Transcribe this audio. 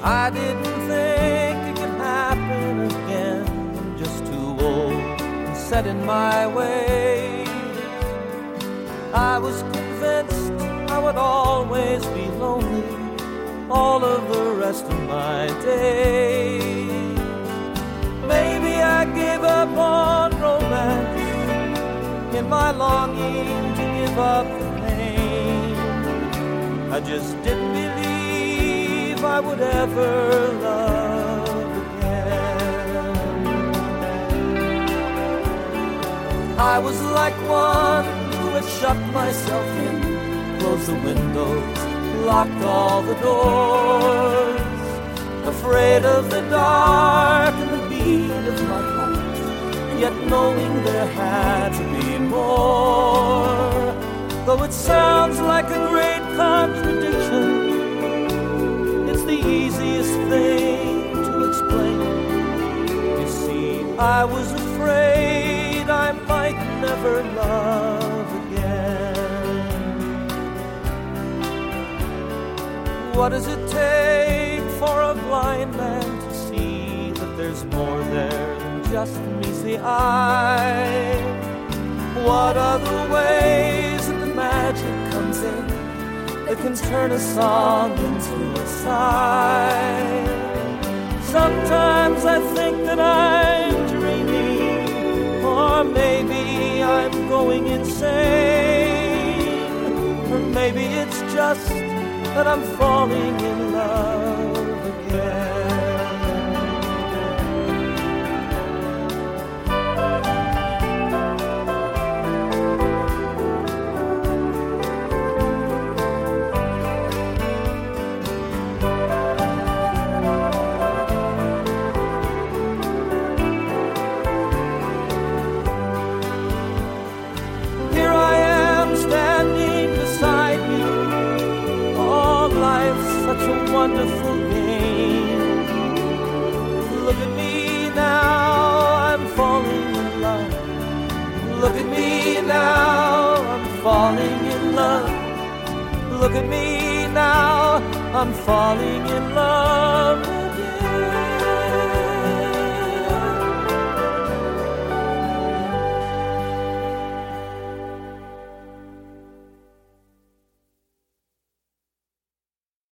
I didn't think it could happen again. Just too old and set in my ways. I was convinced I would always be lonely all of the rest of my days. Maybe I gave up on romance in my longing to give up the pain. I just didn't believe I would ever love again. I was like one who had shut myself in, closed the windows, locked all the doors, afraid of the dark and the beat of my heart, yet knowing there had to be more. Though it sounds like a great contradiction, it's the easiest thing to explain. You see, I was afraid I might never love again. What does it take for a blind man to see that there's more there than just meets the eye? What are the ways that the magic comes in that can turn a song into a sigh? Sometimes I think that I'm dreaming, or maybe I'm going insane, or maybe it's just that I'm falling in love again. Here I am standing beside you. Oh, life's such a wonderful game. Look at me now, I'm falling in love. Look at me now, I'm falling in love. Look at me now, I'm falling in love.